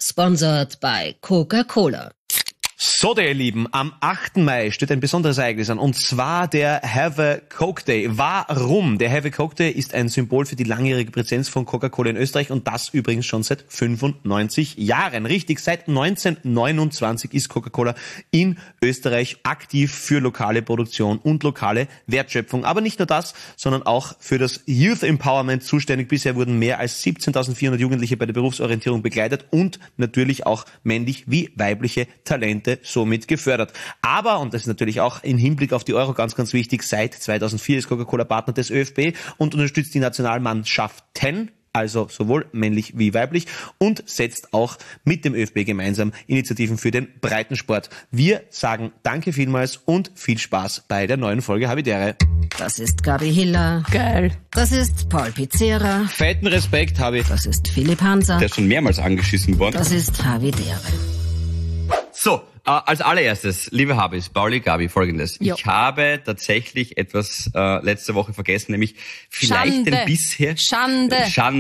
Sponsored by Coca-Cola. So, ihr Lieben, am 8. Mai steht ein besonderes Ereignis an, und zwar der Have a Coke Day. Warum? Der Have a Coke Day ist ein Symbol für die langjährige Präsenz von Coca-Cola in Österreich, und das übrigens schon seit 95 Jahren. Richtig, seit 1929 ist Coca-Cola in Österreich aktiv für lokale Produktion und lokale Wertschöpfung. Aber nicht nur das, sondern auch für das Youth Empowerment zuständig. Bisher wurden mehr als 17.400 Jugendliche bei der Berufsorientierung begleitet und natürlich auch männlich wie weibliche Talente somit gefördert. Aber, und das ist natürlich auch im Hinblick auf die Euro ganz, ganz wichtig, seit 2004 ist Coca-Cola Partner des ÖFB und unterstützt die Nationalmannschaften, also sowohl männlich wie weiblich, und setzt auch mit dem ÖFB gemeinsam Initiativen für den Breitensport. Wir sagen danke vielmals und viel Spaß bei der neuen Folge Habitäre. Das ist Gabi Hiller. Geil. Das ist Paul Pizzera. Fetten Respekt, Habi. Das ist Philipp Hanser. Der ist schon mehrmals angeschissen worden. Das ist Habitäre. So, als allererstes, liebe Habis, Pauli, Gabi, Folgendes. Jo. Ich habe tatsächlich etwas letzte Woche vergessen, nämlich vielleicht Schande. den bisher... Schande.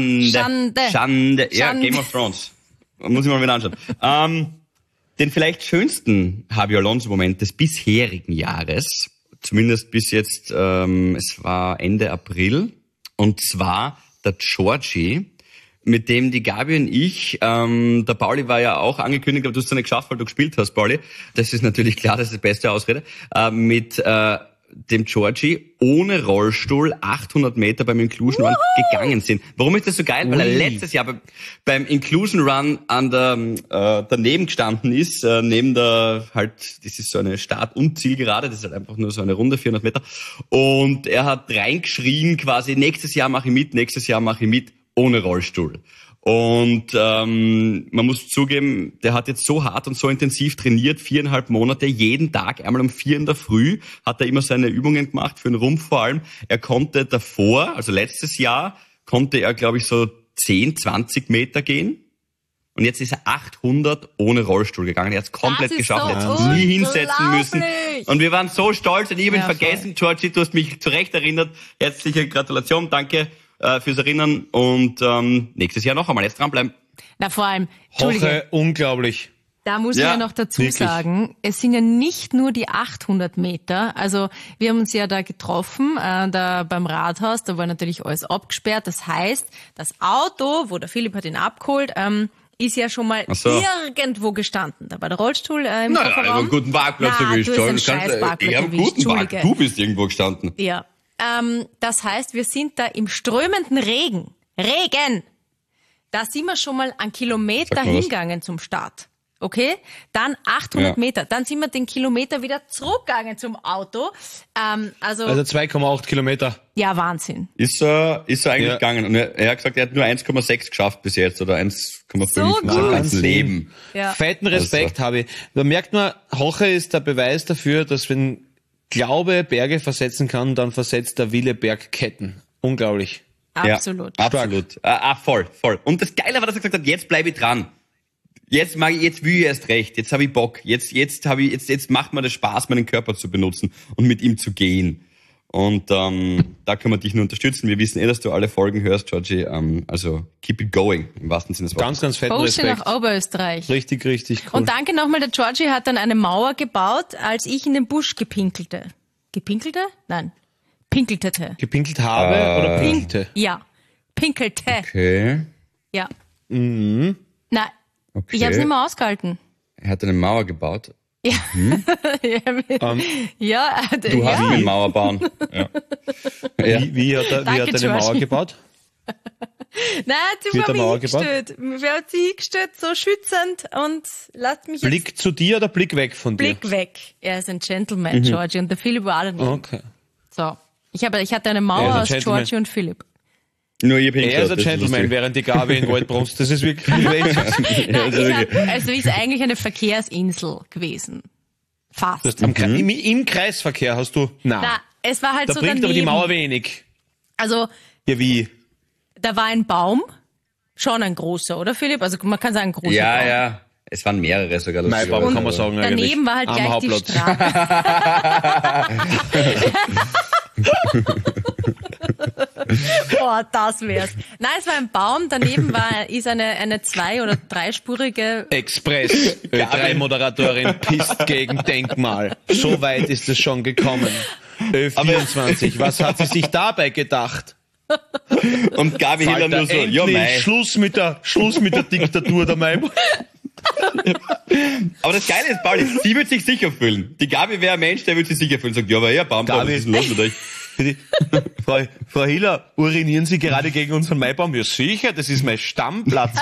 Ja, Game of Thrones. Muss ich mal wieder anschauen. Den vielleicht schönsten Javi Alonso-Moment des bisherigen Jahres, zumindest bis jetzt, es war Ende April, und zwar der Georgie, mit dem die Gabi und ich, der Pauli war ja auch angekündigt, aber du hast es nicht geschafft, weil du gespielt hast, Pauli. Das ist natürlich klar, das ist die beste Ausrede. Mit dem Georgie ohne Rollstuhl 800 Meter beim Inclusion Run gegangen sind. Warum ist das so geil? Weil er letztes Jahr beim Inclusion Run daneben gestanden ist, neben der halt, das ist so eine Start- und Zielgerade, das ist halt einfach nur so eine Runde, 400 Meter. Und er hat reingeschrien quasi, nächstes Jahr mache ich mit, ohne Rollstuhl. Und man muss zugeben, der hat jetzt so hart und so intensiv trainiert, 4,5 Monate, jeden Tag, einmal um 4 in der Früh, hat er immer seine Übungen gemacht, für den Rumpf vor allem. Er konnte davor, also letztes Jahr, konnte er, glaube ich, so 10, 20 Meter gehen. Und jetzt ist er 800 ohne Rollstuhl gegangen. Er hat es komplett geschafft. Er hat sich nie hinsetzen müssen. Und wir waren so stolz, und ich habe ihn vergessen. Georgie, du hast mich zurecht erinnert. Herzliche Gratulation, danke fürs Erinnern. Und nächstes Jahr noch einmal. Jetzt dranbleiben. Na, vor allem, Hoche, unglaublich. Da muss ich ja noch dazu wirklich sagen, es sind ja nicht nur die 800 Meter. Also wir haben uns ja da getroffen, da beim Rathaus, da war natürlich alles abgesperrt. Das heißt, das Auto, wo der Philipp hat ihn abgeholt, ist ja schon mal irgendwo gestanden. Da war der Rollstuhl im Kofferraum. Ich habe einen guten Parkplatz erwischt. Du hast einen Scheiß-Parkplatz Ich habe einen guten Parkplatz. Du bist irgendwo gestanden. Ja. Das heißt, wir sind da im strömenden Regen. Da sind wir schon mal einen Kilometer hingegangen zum Start. Okay? Dann 800 Meter. Dann sind wir den Kilometer wieder zurückgegangen zum Auto. Also 2,8 Kilometer. Ja, Wahnsinn. Ist er eigentlich gegangen. Und er hat gesagt, er hat nur 1,6 geschafft bis jetzt oder 1,5 So in seinem ganzen gut. Leben. Ja. Fetten Respekt habe ich. Da merkt man, Hoche ist der Beweis dafür, dass wenn Glaube Berge versetzen kann, dann versetzt der Wille Bergketten. Unglaublich. Absolut. Ja, absolut. Voll. Und das Geile war, dass er gesagt hat, jetzt bleibe ich dran. Jetzt will ich erst recht. Jetzt habe ich Bock. Jetzt macht mir das Spaß, meinen Körper zu benutzen und mit ihm zu gehen. Und da können wir dich nur unterstützen. Wir wissen dass du alle Folgen hörst, Georgie. Also keep it going, im wahrsten Sinne des Wortes. Ganz, ganz fetten Porsche Respekt. nach Oberösterreich. Richtig cool. Und danke nochmal, der Georgie hat dann eine Mauer gebaut, als ich in den Busch gepinkelte. Gepinkelte? Nein. Pinkeltete. Gepinkelt habe oder pinkelte? Ja. Pinkelte. Okay. Ja. Mhm. Nein. Okay. Ich habe es nicht mehr ausgehalten. Er hat eine Mauer gebaut. Ja. Ja. Du hast eine Mauer bauen. Ja. Wie hat er Danke, eine Mauer Georgie. gebaut? Nein, du Wird hast der mich Mauer gebaut? hingestellt. Wer hat sie hingestellt, so schützend, und lasst mich jetzt Blick zu dir oder Blick weg von dir? Blick weg. Er ist ein Gentleman, Georgie, und der Philipp war auch daneben. Okay. So. Ich hatte eine Er Mauer ist ein aus Gentleman. Georgie und Philipp. Nur ihr Er ist ein Gentleman, während die Gabi in Wald brunst. Das ist wirklich Also ist eigentlich eine Verkehrsinsel gewesen. Fast. Das im Kreisverkehr hast du... Na, es war halt Da so bringt daneben. aber die Mauer wenig. Also, Ja, wie? da war ein Baum, schon ein großer, oder Philipp? Also man kann sagen, großer Baum. Ja. Es waren mehrere sogar. Maibaum kann man sagen eigentlich. Daneben war halt Am gleich die Hauptplatz. Straße. Boah, das wär's. Nein, es war ein Baum, daneben ist eine 2- oder 3-spurige... Express, Ö3-Moderatorin pisst gegen Denkmal. So weit ist es schon gekommen. Ö24, was hat sie sich dabei gedacht? Und Gabi Hiller nur so, ja Endlich mei. Schluss mit der Diktatur der Maibo. Aber das Geile ist, Pauli, sie wird sich sicher fühlen. Die Gabi wäre ein Mensch, der würde sich sicher fühlen. Sagt, ja, aber Baum, Gabi, was ist denn los mit euch? Frau Hiller, urinieren Sie gerade gegen unseren Maibaum? Ja sicher, das ist mein Stammplatz.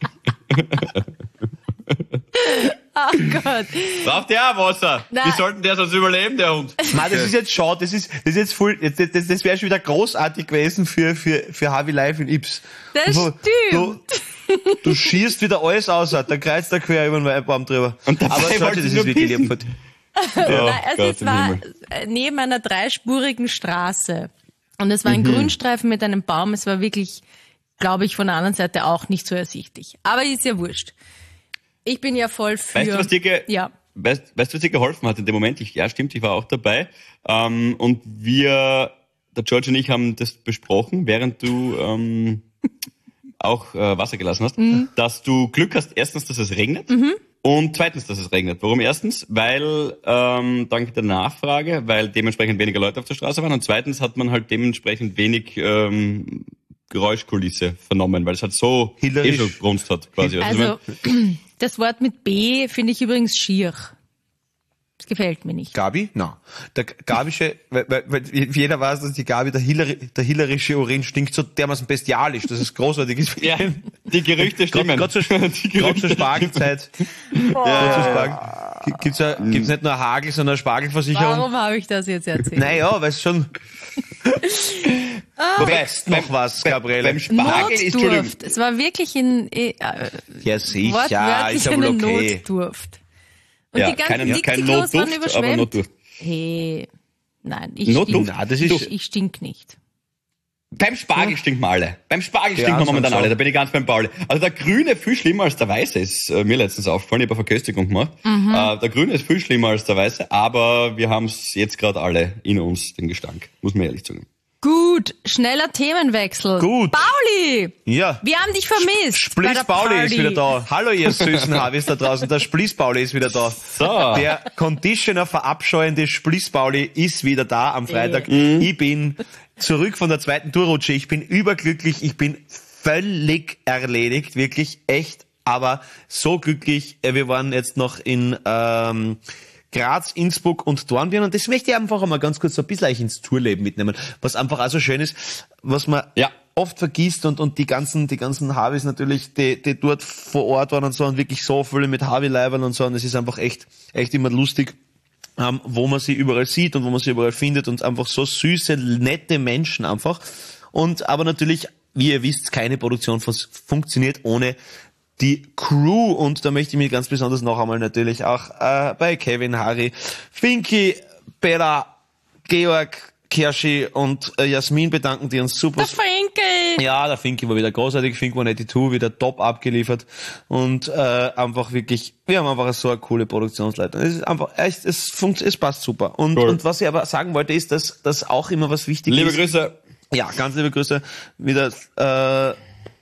Ach Gott. Braucht der auch Wasser? Nein. Wie sollten der sonst überleben, der Hund? Mann, das ist jetzt schade, das ist jetzt voll, das wäre schon wieder großartig gewesen für Harvey Live in Ips. Das stimmt. Du schießt wieder alles aus, dann kreuzt der quer über den Maibaum drüber. Und dabei aber wollte das sie ist nur wirklich pissen. lieb. Nein, also Gott es im war Himmel. neben einer 3-spurigen Straße. Und es war ein Grünstreifen mit einem Baum. Es war wirklich, glaube ich, von der anderen Seite auch nicht so ersichtlich. Aber ist ja wurscht. Ich bin ja voll für... Weißt du, was dir geholfen hat in dem Moment? Ich war auch dabei. Und der George und ich haben das besprochen, während du auch Wasser gelassen hast, dass du Glück hast, erstens, dass es regnet und zweitens, dass es regnet. Warum erstens? Weil dank der Nachfrage, weil dementsprechend weniger Leute auf der Straße waren und zweitens hat man halt dementsprechend wenig Geräuschkulisse vernommen, weil es halt so Hillerisch. schon gebrunst hat quasi. Also, das Wort mit B finde ich übrigens schier. Das gefällt mir nicht. Gabi? Nein. Der Gabische, weil jeder weiß, dass die Gabi, der hillerische Urin stinkt so dermaßen bestialisch, dass es großartig ist. Ja, die Gerüchte stimmen. Gerade zur Spargelzeit. Gibt's nicht nur Hagel, sondern eine Spargelversicherung. Warum habe ich das jetzt erzählt? Naja, weil es schon... Wobei, noch was, Gabriele. beim Spargel ist, Entschuldigung, Notdurft. Es war wirklich Ja, sicher, wortwörtlich ist ja eine wohl okay. Notdurft. Und ja, die ganzen kein Dixie-Klos waren Notduft, aber überschwemmt. Notduft. Hey, nein, ich Notduft? stink. Na, das ist... Ich stink nicht. Beim Spargel stinken wir alle. Beim Spargel Ja, stinken wir momentan so. alle. Da bin ich ganz beim Pauli. Also der Grüne viel schlimmer als der Weiße ist mir letztens aufgefallen. Ich habe eine Verköstigung gemacht. Der Grüne ist viel schlimmer als der Weiße, aber wir haben es jetzt gerade alle in uns, den Gestank. Muss man ehrlich sagen. Gut, schneller Themenwechsel. Gut. Pauli! Ja. Wir haben dich vermisst. bei Spliss der Pauli ist Party. wieder da. Hallo, ihr süßen Havis da draußen. Der Spliss Pauli ist wieder da. So. Der Conditioner verabscheuende Spliss Pauli ist wieder da am Freitag. Ich bin zurück von der zweiten Tourrutsche. Ich bin überglücklich. Ich bin völlig erledigt. Wirklich echt. Aber so glücklich. Wir waren jetzt noch in Graz, Innsbruck und Dornbirn. Und das möchte ich einfach einmal ganz kurz so ein bisschen ins Tourleben mitnehmen. Was einfach auch so schön ist, was man oft vergisst und die ganzen Harvis natürlich, die dort vor Ort waren und so und wirklich so viele mit Harvey-Leibern und so. Und es ist einfach echt immer lustig, wo man sie überall sieht und wo man sie überall findet und einfach so süße, nette Menschen einfach. Und aber natürlich, wie ihr wisst, keine Produktion funktioniert ohne die Crew, und da möchte ich mich ganz besonders noch einmal natürlich auch bei Kevin, Harry, Finki, Bella, Georg, Kerschi und Jasmin bedanken, die uns super... Der Finki! Ja, der Finki war wieder großartig, Fink 182 wieder top abgeliefert und einfach wirklich, wir haben einfach so eine coole Produktionsleitung. Es ist einfach, es passt super. Und was ich aber sagen wollte ist, dass das auch immer was wichtig ist. Liebe Grüße. Ja, ganz liebe Grüße. Wieder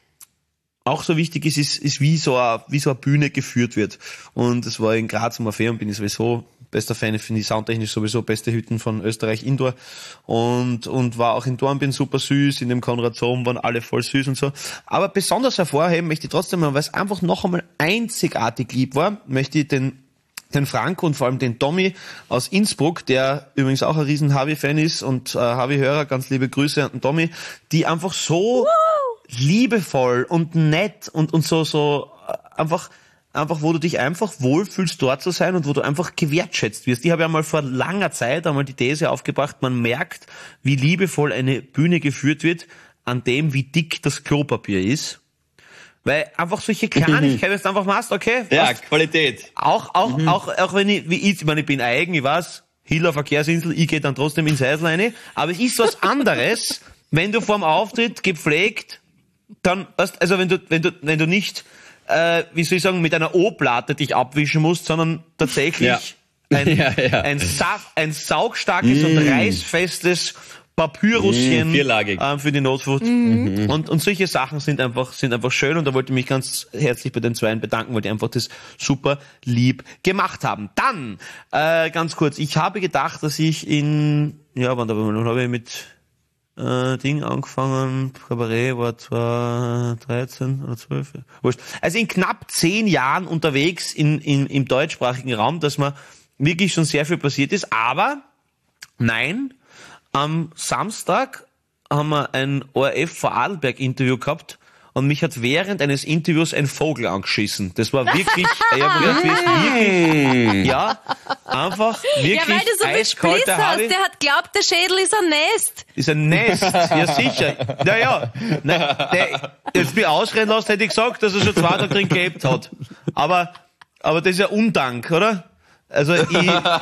auch so wichtig ist wie so eine Bühne geführt wird. Und es war in Graz am Orpheum, bin ich sowieso bester Fan, finde ich soundtechnisch sowieso beste Hütten von Österreich Indoor. Und war auch in Dornbirn super süß, in dem Konrad Sohm waren alle voll süß und so. Aber besonders hervorheben möchte ich trotzdem mal, weil es einfach noch einmal einzigartig lieb war, möchte ich den Franco und vor allem den Tommy aus Innsbruck, der übrigens auch ein riesen Harvey-Fan ist und Harvey-Hörer, ganz liebe Grüße an den Tommy, die einfach so liebevoll und nett und so einfach, wo du dich einfach wohlfühlst, dort zu sein und wo du einfach gewertschätzt wirst. Ich habe ja mal vor langer Zeit einmal die These aufgebracht, man merkt, wie liebevoll eine Bühne geführt wird, an dem, wie dick das Klopapier ist. Weil einfach solche Kleinigkeiten, wenn du einfach machst, okay. Ja, Qualität. Auch wenn ich meine, ich bin eigen, ich weiß, Hiller Verkehrsinsel, ich gehe dann trotzdem ins Häusl rein, aber es ist was anderes, wenn du vorm Auftritt gepflegt, dann, also wenn du nicht, wie soll ich sagen, mit einer O-Platte dich abwischen musst, sondern tatsächlich ein saugstarkes und reißfestes Papyruschen vierlagig. Für die Notflut. Und solche Sachen sind einfach schön und da wollte ich mich ganz herzlich bei den Zweien bedanken, weil die einfach das super lieb gemacht haben. Dann, ganz kurz, ich habe gedacht, dass ich wann habe ich mit Ding angefangen, Kabarett war zwar 13 oder 12, wurscht. Also in knapp 10 Jahren unterwegs im deutschsprachigen Raum, dass mir wirklich schon sehr viel passiert ist, aber nein, am Samstag haben wir ein ORF Vorarlberg-Interview gehabt und mich hat während eines Interviews ein Vogel angeschissen. Das war wirklich, einfach wirklich Ja, weil du so viel Spliss hast. Der hat glaubt, der Schädel ist ein Nest. Ist ein Nest, ja sicher. Naja, jetzt mich ausreden lassen, hätte ich gesagt, dass er schon 2 Tage drin gelebt hat. Aber das ist ja Undank, oder? Also ist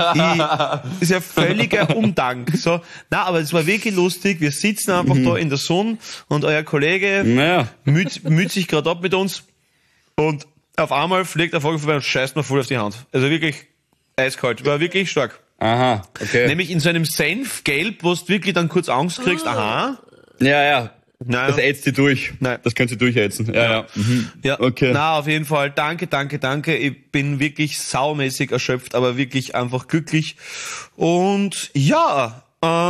ja völliger Undank. So, aber es war wirklich lustig. Wir sitzen einfach da in der Sonne und euer Kollege müht sich gerade ab mit uns und auf einmal fliegt der Vogel vorbei und scheißt mir voll auf die Hand. Also wirklich eiskalt. War wirklich stark. Aha, okay. Nämlich in so einem Senfgelb, wo du wirklich dann kurz Angst kriegst. Aha. Ja. Naja. Das ätzt sie durch. Nein. Das könnt ihr durchätzen. Ja. Ja, okay. Auf jeden Fall. Danke. Ich bin wirklich saumäßig erschöpft, aber wirklich einfach glücklich. Und ja,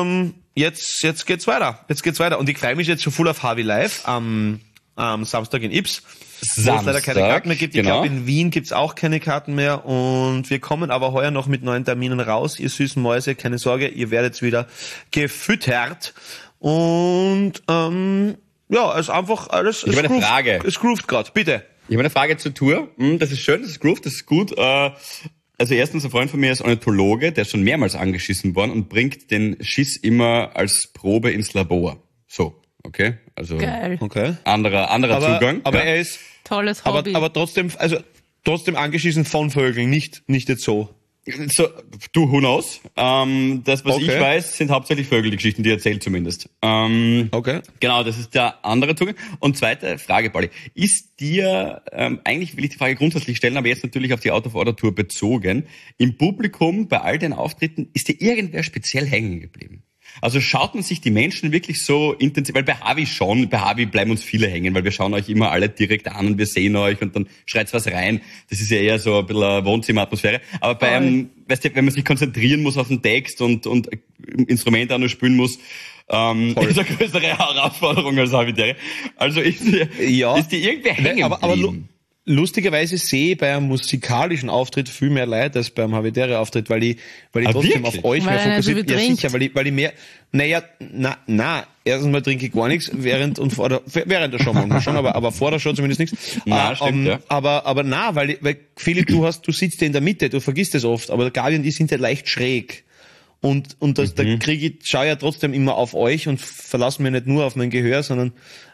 jetzt geht's weiter. Und ich freue mich jetzt schon voll auf Harvey Live am Samstag in Ips. Wo es leider keine Karten mehr gibt. Ich glaube, in Wien gibt's auch keine Karten mehr. Und wir kommen aber heuer noch mit neuen Terminen raus. Ihr süßen Mäuse, keine Sorge, ihr werdet wieder gefüttert. Und also einfach alles. Ich habe eine Frage. Es groovt gerade, bitte. Ich habe eine Frage zur Tour. Das ist schön, das ist groovt, das ist gut. Also erstens, ein Freund von mir ist Ornithologe, der ist schon mehrmals angeschissen worden und bringt den Schiss immer als Probe ins Labor. So, okay? Also Geil. Okay. anderer Zugang. Aber er ist Tolles Hobby. aber trotzdem angeschissen von Vögeln, nicht jetzt so. So, du, who knows? Das, was ich Okay. weiß, sind hauptsächlich Vögel, die Geschichten, die er erzählt zumindest. Okay. Genau, das ist der andere Zugang. Und zweite Frage, Pauli. Ist dir, eigentlich will ich die Frage grundsätzlich stellen, aber jetzt natürlich auf die Out-of-Order-Tour bezogen, im Publikum bei all den Auftritten, ist dir irgendwer speziell hängen geblieben? Also schaut man sich die Menschen wirklich so intensiv, weil bei Harvey bleiben uns viele hängen, weil wir schauen euch immer alle direkt an und wir sehen euch und dann schreit's was rein. Das ist ja eher so ein bisschen eine Wohnzimmeratmosphäre. Aber bei einem, weißt du, wenn man sich konzentrieren muss auf den Text und Instrumente auch noch spielen muss, ist eine größere Herausforderung als Harvey. Also ist dir irgendwer hängen geblieben? Lustigerweise sehe ich bei einem musikalischen Auftritt viel mehr Leid als beim Habitäre Auftritt, weil ich trotzdem wirklich? auf euch Weil mehr er so fokussiert. viel Ja, trinkt. sicher, weil ich mehr, erstens mal trinke ich gar nichts, während der Show manchmal schon, aber vor der Show zumindest nichts. Stimmt, ja. Aber weil Philipp, du sitzt ja in der Mitte, du vergisst es oft, aber Gabi und die sind ja leicht schräg. Und da schaue ich ja trotzdem immer auf euch und verlasse mich nicht nur auf mein Gehör, sondern,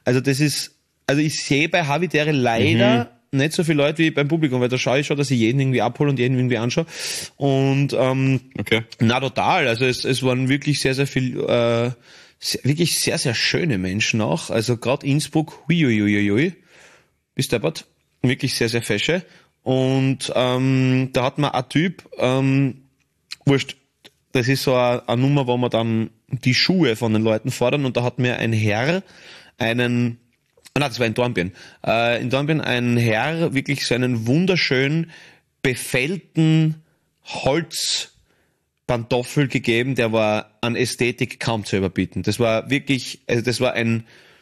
ich sehe bei Habitäre leider nicht so viele Leute wie beim Publikum, weil da schaue ich schon, dass ich jeden irgendwie abhole und jeden irgendwie anschaue. Und Okay. total. Also es waren wirklich sehr, sehr viel, wirklich sehr, sehr schöne Menschen auch. Also gerade Innsbruck, huiuiuiui, bis deppert, wirklich sehr, sehr fesche. Und da hat man ein Typ, wurscht, das ist so eine Nummer, wo man dann die Schuhe von den Leuten fordern und da hat mir ein Herr das war in Dornbirn. In Dornbirn ein Herr wirklich so einen wunderschön befällten Holzpantoffel gegeben, der war an Ästhetik kaum zu überbieten. Das war wirklich, das war ein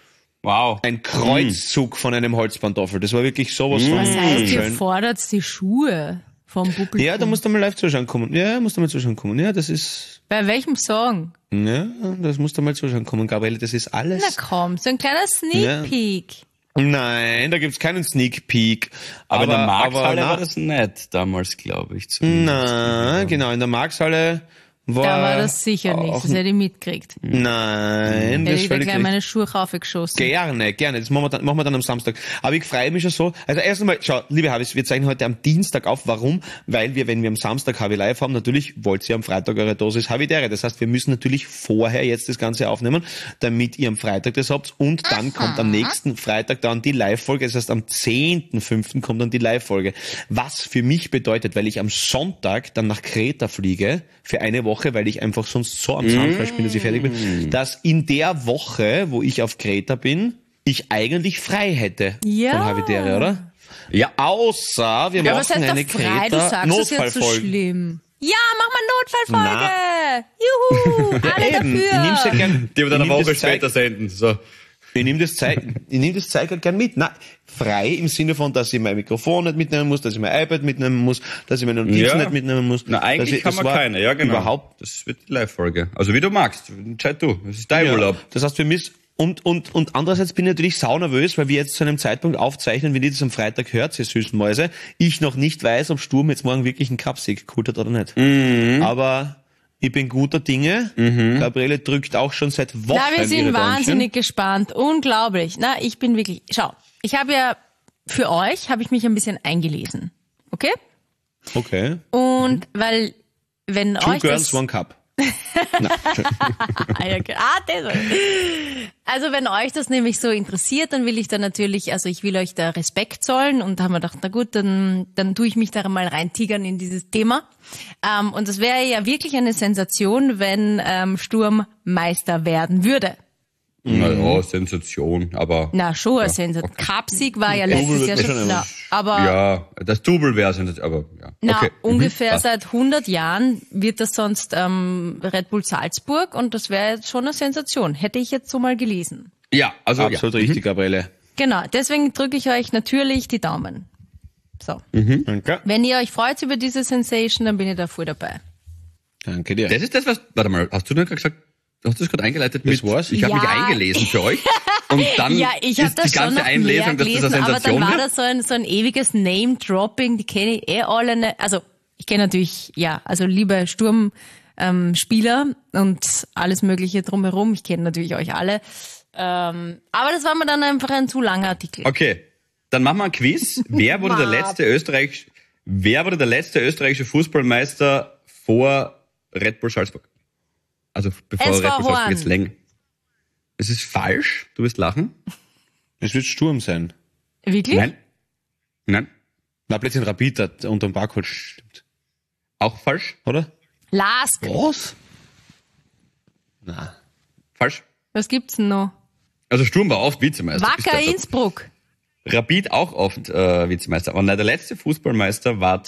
Kreuzzug von einem Holzpantoffel. Das war wirklich sowas von Was heißt, ihr schön. fordert die Schuhe vom Publikum? Ja, da musst du mal live zuschauen kommen. Ja, das ist, Bei welchem Song? ja, das musst du mal zuschauen kommen, Gabriele, das ist alles. Na komm, so ein kleiner Sneak Peek. Nein, da gibt's keinen Sneak Peek. Aber in der Markthalle na, war das nett, damals, glaube ich. Zumindest. Na, genau, in der Markthalle war... Da war das sicher nicht, auch- das hätte ich mitgekriegt. Nein, Hätte das ich da völlig gleich nicht. meine Schuhe raufgeschossen. Gerne. Das machen wir dann am Samstag. Aber ich freue mich schon so. Also erst einmal, schau, liebe Habis, wir zeichnen heute am Dienstag auf. Warum? Weil wenn wir am Samstag Harvey Live haben, natürlich wollt ihr am Freitag eure Dosis Habitäre. Das heißt, wir müssen natürlich vorher jetzt das Ganze aufnehmen, damit ihr am Freitag das habt. Und dann kommt am nächsten Freitag dann die Live-Folge. Das heißt, am 10.05. kommt dann die Live-Folge. Was für mich bedeutet, weil ich am Sonntag dann nach Kreta fliege für eine Woche Woche, weil ich einfach sonst so am Zahnfleisch bin, dass ich fertig bin, dass in der Woche, wo ich auf Kreta bin, ich eigentlich frei hätte Ja. von Havidere, oder? Ja. Außer wir Ja, was machen heißt eine doch frei? Du sagst es jetzt so Kreta-Notfallfolge. schlimm. Ja, mach mal Notfallfolge. Juhu, alle Eben, ich dafür. nehm's ja gern. Die wir dann ich eine nehm Woche das Zeug- später senden. So. Ich nehme das Zeug halt gern mit. Nein, frei im Sinne von, dass ich mein Mikrofon nicht mitnehmen muss, dass ich mein iPad mitnehmen muss, dass ich meine Notizen nicht mitnehmen muss. Na, eigentlich haben wir keine, ja genau. Überhaupt. Das wird die Live-Folge. Also wie du magst. Entscheid du. Das ist dein Ja. Urlaub. Das heißt, wir müssen, und andererseits bin ich natürlich saunervös, weil wir jetzt zu einem Zeitpunkt aufzeichnen, wenn ihr das am Freitag hört, ihr süßen Mäuse, ich noch nicht weiß, ob Sturm jetzt morgen wirklich einen Cupsieg geholt hat oder nicht. Aber ich bin guter Dinge. Gabriele drückt auch schon seit Wochen Na, wir sind ihre Däumchen. wahnsinnig gespannt. Unglaublich. Na, ich bin wirklich, schau, ich habe ja, für euch habe ich mich ein bisschen eingelesen. Okay? Okay. Und weil, wenn Two euch Girls, das... One Cup. Also wenn euch das nämlich so interessiert, dann will ich da natürlich, also ich will euch da Respekt zollen und da haben wir gedacht, na gut, dann tue ich mich da mal reintigern in dieses Thema. Und das wäre ja wirklich eine Sensation, wenn Sturm Meister werden würde. Na ja, Sensation, aber... Na, schon eine Sensation. okay. Cupsieg war ja letztes Jahr schon, na, aber Ja, das Double wäre Sensation, aber ja. na, Okay. ungefähr Passt. seit 100 Jahren wird das sonst Red Bull Salzburg und das wäre jetzt schon eine Sensation. Hätte ich jetzt so mal gelesen. Ja, also Absolut ja. richtig, Gabriele. Genau, deswegen drücke ich euch natürlich die Daumen. So. Danke. Wenn ihr euch freut über diese Sensation, dann bin ich da voll dabei. Danke dir. Das ist das, was... Warte mal, hast du denn gerade gesagt... Du hast das gerade eingeleitet mit... war's? Ich habe Ja. mich eingelesen für euch. Und dann Ja, ich habe ist das die schon ganze noch mehr Einlesung, dass das gelesen, eine aber dann Sensation war wird. das so ein ewiges Name-Dropping, die kenne ich alle nicht. Also ich kenne natürlich, ja, also liebe Sturm-Spieler und alles mögliche drumherum. Ich kenne natürlich euch alle. Aber das war mir dann einfach ein zu langer Artikel. Okay, dann machen wir ein Quiz. Wer wurde der letzte österreichische Fußballmeister vor Red Bull Salzburg? Also bevor Es Red war Bull Salzburg Horn. jetzt länger. Es ist falsch. Du wirst lachen. Es wird Sturm sein. Wirklich? Nein. Na, plötzlich Rapid hat unter dem Barcode stimmt. Auch falsch. Oder? Lask. Was? Na. Falsch. Was gibt's denn noch? Also Sturm war oft Vizemeister. Wacker Bis dato. Innsbruck. Rapid auch oft Vizemeister. Aber nein, der letzte Fußballmeister war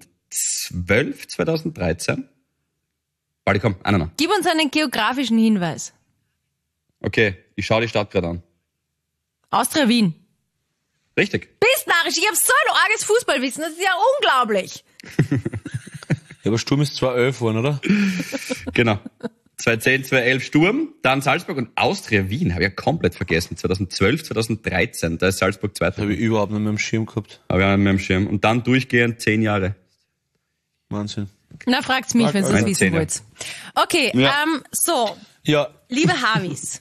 2012, 2013. Warte, komm, einer noch. Gib uns einen geografischen Hinweis. Okay, ich schaue die Stadt gerade an. Austria Wien. Richtig. Bist narrisch, ich habe so ein arges Fußballwissen, das ist ja unglaublich. Ja, aber Sturm ist 2-11 worden, oder? Genau. 2010, 2011 Sturm, dann Salzburg und Austria Wien. Habe ich ja komplett vergessen. 2012, 2013. Da ist Salzburg Zweiter. Habe ich überhaupt nicht mehr im Schirm gehabt. Aber wir haben mehr im Schirm. Und dann durchgehend 10 Jahre. Wahnsinn. Na, fragt's mich, wenn ihr Meine es wissen Zähne. wollt. Okay, Ja. so, Ja. liebe Havis.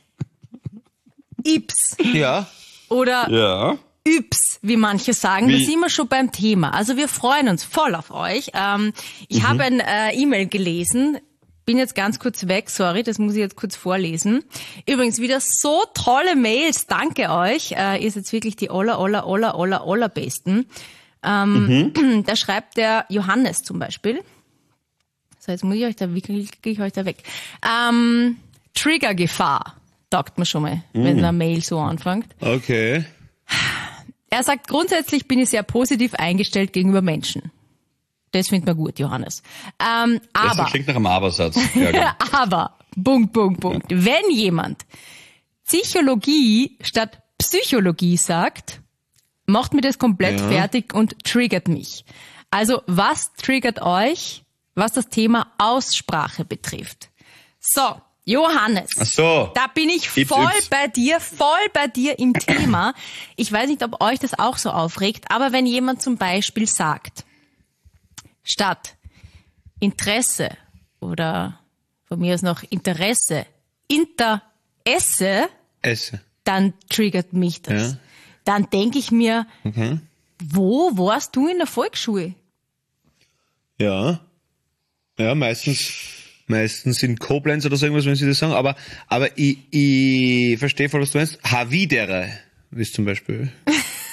Ips Ja. oder Ja. Yps, wie manche sagen, da sind wir schon beim Thema. Also wir freuen uns voll auf euch. Ich habe ein E-Mail gelesen, bin jetzt ganz kurz weg, sorry, das muss ich jetzt kurz vorlesen. Übrigens wieder so tolle Mails, danke euch. Ihr seid wirklich die allerbesten. Da schreibt der Johannes zum Beispiel. So, jetzt muss ich euch da weg. Triggergefahr, sagt man schon mal, wenn eine Mail so anfängt. Okay. Er sagt, grundsätzlich bin ich sehr positiv eingestellt gegenüber Menschen. Das findet man gut, Johannes. Das Aber, klingt nach einem Aber-Satz. Ja, genau. aber, Punkt. Wenn jemand Psychologie statt Psychologie sagt, macht mir das komplett fertig und triggert mich. Also, was triggert euch, was das Thema Aussprache betrifft? So, Johannes. Ach so. Da bin ich Ips. voll bei dir im Thema. Ich weiß nicht, ob euch das auch so aufregt, aber wenn jemand zum Beispiel sagt, statt Interesse oder von mir aus noch Interesse, Interesse, Esse. dann triggert mich das. Ja. Dann denke ich mir, wo warst du in der Volksschule? Ja. Ja, meistens in Koblenz oder so irgendwas, wenn sie das sagen. Aber ich verstehe voll, was du meinst. Havidere ist zum Beispiel.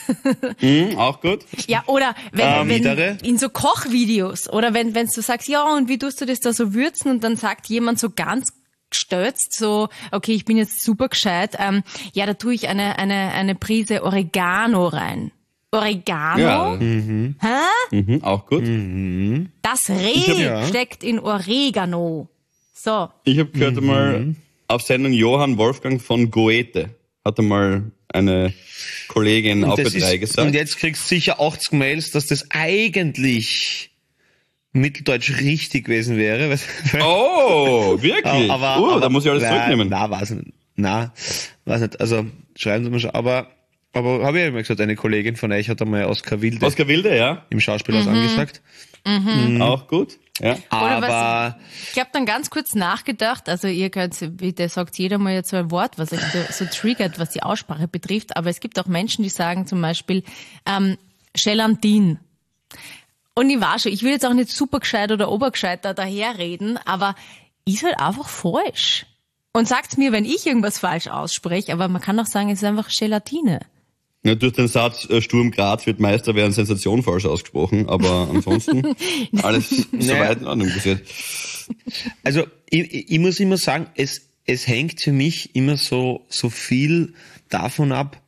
Auch gut. Ja, oder wenn Widere? in so Kochvideos oder wenn du sagst, ja, und wie tust du das da so würzen und dann sagt jemand so ganz gestürzt, so, okay, ich bin jetzt super gescheit, ja, da tue ich eine Prise Oregano rein. Oregano? Ja. Hä? Auch gut. Das Reh steckt in Oregano. So. Ich habe gehört einmal auf Sendung Johann Wolfgang von Goethe hat einmal eine Kollegin auf B3 gesagt. Und jetzt kriegst du sicher 80 Mails, dass das eigentlich Mitteldeutsch richtig gewesen wäre. Oh, wirklich? Aber da muss ich alles zurücknehmen. Weiß nicht. Also schreiben Sie mal schon. Aber habe ich ja immer gesagt, eine Kollegin von euch hat einmal Oskar Wilde ja. im Schauspielhaus angesagt. Auch gut. Ja. Aber Ich habe dann ganz kurz nachgedacht, also ihr könnt, bitte sagt jeder mal jetzt so ein Wort, was euch so triggert, was die Aussprache betrifft, aber es gibt auch Menschen, die sagen zum Beispiel Gelantin. Und ich war schon, ich will jetzt auch nicht super gescheit oder obergescheit da daherreden, aber ist halt einfach falsch. Und sagt's mir, wenn ich irgendwas falsch ausspreche, aber man kann auch sagen, es ist einfach Gelatine. Ja, durch den Satz Sturm Graz wird Meister wäre eine Sensation falsch ausgesprochen, aber ansonsten alles soweit in Ordnung passiert. also ich muss immer sagen, es hängt für mich immer so viel davon ab,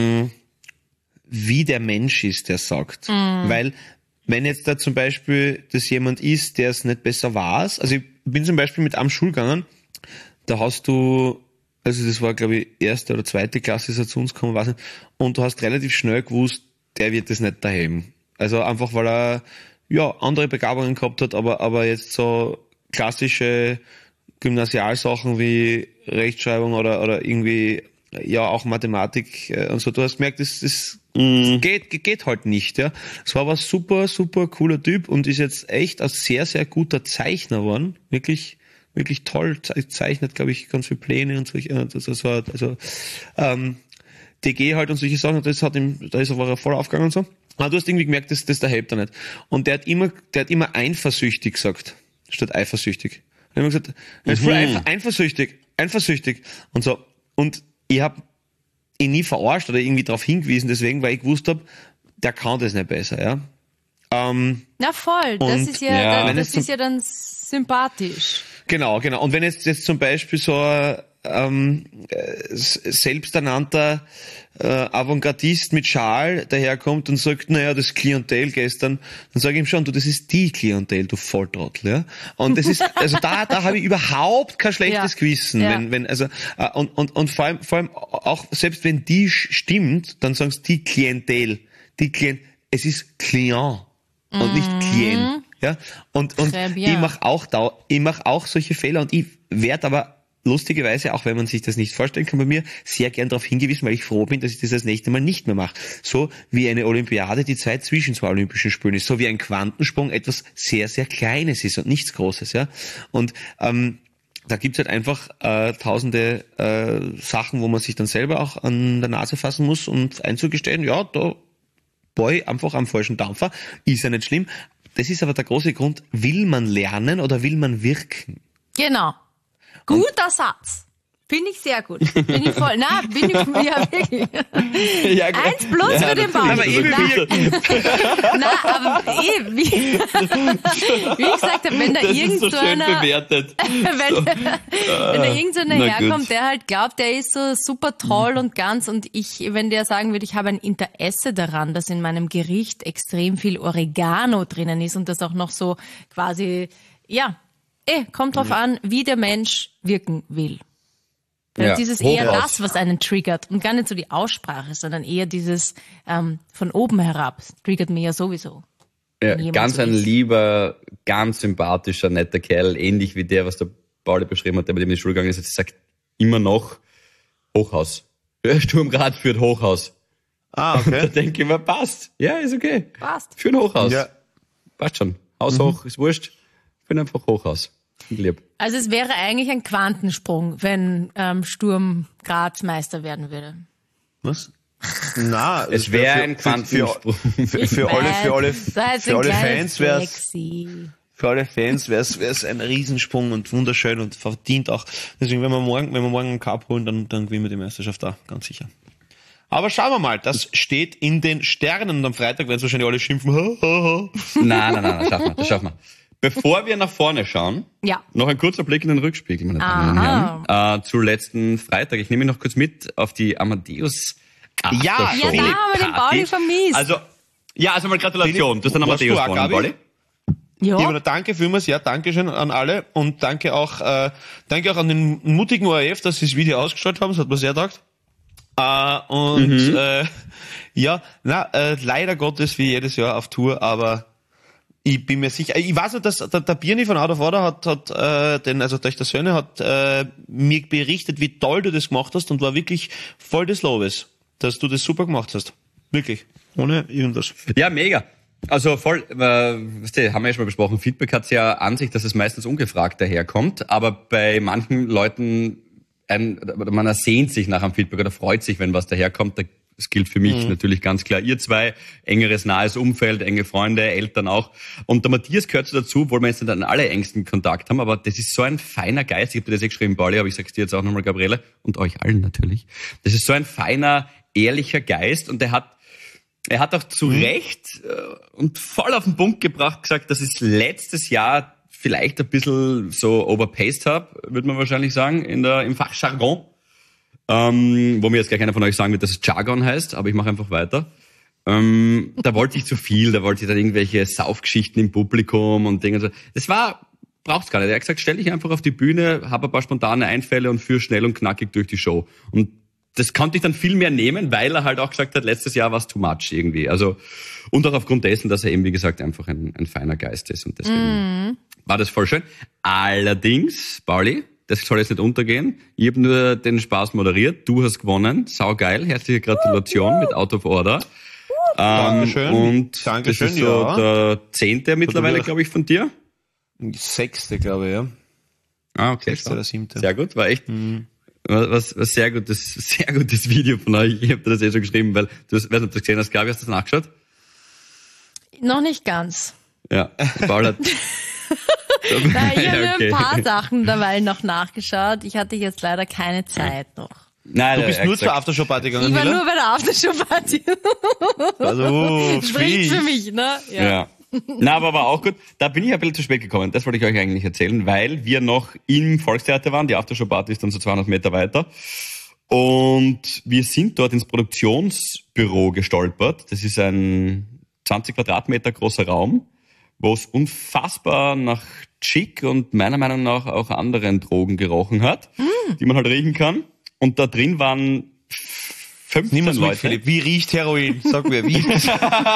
wie der Mensch ist, der sagt. Weil wenn jetzt da zum Beispiel das jemand ist, der es nicht besser weiß, also ich bin zum Beispiel mit einem Schul gegangen, da hast du, also das war glaube ich erste oder zweite Klasse, ist er zu uns gekommen, weiß nicht, und du hast relativ schnell gewusst, der wird das nicht daheim. Also einfach, weil er ja andere Begabungen gehabt hat, aber jetzt so klassische Gymnasialsachen wie Rechtschreibung oder irgendwie ja auch Mathematik und so, du hast gemerkt, das geht halt nicht, ja. Es war aber super cooler Typ und ist jetzt echt ein sehr, sehr guter Zeichner geworden. Wirklich toll zeichnet, glaube ich, ganz viele Pläne und solche, also DG halt und solche Sachen, da ist er voll aufgegangen und so. Aber du hast irgendwie gemerkt, das der hebt er nicht. Und der hat immer eifersüchtig gesagt, statt eifersüchtig. Er hat immer gesagt, er ist voll eifersüchtig und so. Und ich habe ihn nie verarscht oder irgendwie darauf hingewiesen, deswegen, weil ich gewusst habe, der kann das nicht besser, ja. Na voll, das ist ja dann sympathisch. Genau. Und wenn jetzt zum Beispiel so ein selbsternannter Avantgardist mit Schal daherkommt und sagt, naja, das Klientel gestern, dann sage ich ihm schon, du, das ist die Klientel, du Volltrottel, ja. Und das ist, also da habe ich überhaupt kein schlechtes Gewissen, wenn und vor allem auch, selbst wenn die stimmt, dann sagen sie die Klientel, es ist Client und nicht Klient, ja. Und ich mache auch solche Fehler und ich werde aber lustigerweise, auch wenn man sich das nicht vorstellen kann, bei mir sehr gern darauf hingewiesen, weil ich froh bin, dass ich das nächste Mal nicht mehr mache. So wie eine Olympiade, die zwischen zwei Olympischen Spielen ist, so wie ein Quantensprung etwas sehr, sehr Kleines ist und nichts Großes, ja. Und da gibt's halt einfach tausende Sachen, wo man sich dann selber auch an der Nase fassen muss und einzugestehen, ja, da boy, einfach am falschen Dampfer, ist ja nicht schlimm. Das ist aber der große Grund, will man lernen oder will man wirken? Genau. Guter Satz. Finde ich sehr gut. Bin ich voll. Ja, wirklich. Ja, 1 plus für den Bauch. Aber wie ich gesagt habe, wenn da das irgend ist so so schön einer, bewertet. wenn da irgend so einer Na herkommt, gut. der halt glaubt, der ist so super toll und ganz und wenn der sagen würde, ich habe ein Interesse daran, dass in meinem Gericht extrem viel Oregano drinnen ist und das auch noch so quasi, kommt drauf an, wie der Mensch wirken will. Vielleicht ist es eher das, was einen triggert und gar nicht so die Aussprache, sondern eher dieses von oben herab. Das triggert mich ja sowieso. Ja, Wenn jemand ganz so ein ist. lieber, ganz sympathischer, netter Kerl, ähnlich wie der, was der Pauli beschrieben hat, der mit dem in die Schule gegangen ist, jetzt sagt immer noch Hochhaus. Sturmgrad führt Hochhaus. Ah, Da okay. denke ich mir, passt. Ja, ist okay. Passt. Für ein Hochhaus. Ja. Passt schon. Haus hoch, ist wurscht. Für einfach Hochhaus. Lieb. Also es wäre eigentlich ein Quantensprung, wenn Sturm Graz Meister werden würde. Was? Na, Es wäre ein Quantensprung. Für alle Fans wäre sexy. für alle Fans wär's ein Riesensprung und wunderschön und verdient auch. Deswegen, wenn wir morgen einen Cup holen, dann gewinnen wir die Meisterschaft da, ganz sicher. Aber schauen wir mal, das steht in den Sternen und am Freitag werden es wahrscheinlich alle schimpfen. Nein, das schaffen wir. Bevor wir nach vorne schauen, Ja. noch ein kurzer Blick in den Rückspiegel, meine Damen und Herren, zu letzten Freitag. Ich nehme mich noch kurz mit auf die Amadeus Aftershow. Ja, da haben wir den Pauli vermisst. Also mal Gratulation. Du hast den Warst Amadeus du auch, gewonnen, Gabi? Pauli. Ja. Danke vielmals, ja, danke schön an alle und danke auch an den mutigen ORF, dass sie das Video ausgestrahlt haben, das hat mir sehr taugt. Leider Gottes wie jedes Jahr auf Tour, aber ich bin mir sicher, ich weiß nicht, dass der Birni von Out of Order hat Töchter Söhne hat mir berichtet, wie toll du das gemacht hast und war wirklich voll des Lobes, dass du das super gemacht hast. Wirklich. Ohne irgendwas. Ja, mega. Also voll, haben wir ja schon mal besprochen, Feedback hat's ja an sich, dass es meistens ungefragt daherkommt, aber bei manchen Leuten, man ersehnt sich nach einem Feedback oder freut sich, wenn was daherkommt. Das gilt für mich natürlich ganz klar. Ihr zwei, engeres, nahes Umfeld, enge Freunde, Eltern auch. Und der Matthias gehört so dazu, obwohl wir jetzt nicht an alle engsten Kontakt haben, aber das ist so ein feiner Geist. Ich habe dir das geschrieben, Pauli, aber ich sag's dir jetzt auch nochmal, Gabriele, und euch allen natürlich. Das ist so ein feiner, ehrlicher Geist und er hat auch zu Recht und voll auf den Punkt gebracht gesagt, dass ich letztes Jahr vielleicht ein bisschen so overpaced habe, würde man wahrscheinlich sagen, im Fachjargon. Wo mir jetzt gar keiner von euch sagen wird, dass es Jargon heißt, aber ich mache einfach weiter. Da wollte ich zu viel, da wollte ich dann irgendwelche Saufgeschichten im Publikum und Dinge. So. Das braucht's gar nicht. Er hat gesagt, stell dich einfach auf die Bühne, hab ein paar spontane Einfälle und führ schnell und knackig durch die Show. Und das konnte ich dann viel mehr nehmen, weil er halt auch gesagt hat, letztes Jahr war es too much irgendwie. Also, und auch aufgrund dessen, dass er eben, wie gesagt, einfach ein feiner Geist ist. Und deswegen war das voll schön. Allerdings, Pauli, das soll jetzt nicht untergehen. Ich habe nur den Spaß moderiert. Du hast gewonnen. Saugeil. Herzliche Gratulation mit Out of Order. Dankeschön. Und Dankeschön, das ist so ja. der 10. mittlerweile, glaube ich, von dir. 6. glaube ich, ja. Ah, okay. 6. oder 7. Sehr gut. War echt was sehr gutes Video von euch. Ich habe dir das schon geschrieben, weil du weiß nicht, ob du das gesehen hast. Gabi, hast du das nachgeschaut? Noch nicht ganz. Ja. Paul hat Nein, ich habe Ja, okay. ein paar Sachen dabei noch nachgeschaut. Ich hatte jetzt leider keine Zeit noch. Nein, Du bist nur zur Aftershow-Party gegangen, Ich war Hilla? nur bei der Aftershow-Party. Also, Spricht für mich, ne? Ja. Na, aber war auch gut. Da bin ich ein bisschen zu spät gekommen. Das wollte ich euch eigentlich erzählen, weil wir noch im Volkstheater waren. Die Aftershow-Party ist dann so 200 Meter weiter. Und wir sind dort ins Produktionsbüro gestolpert. Das ist ein 20 Quadratmeter großer Raum, wo es unfassbar nach Chic und meiner Meinung nach auch anderen Drogen gerochen hat, die man halt riechen kann. Und da drin waren 15 Nimm uns mit, Leute. Philipp. Wie riecht Heroin? Sag mir, wie? Der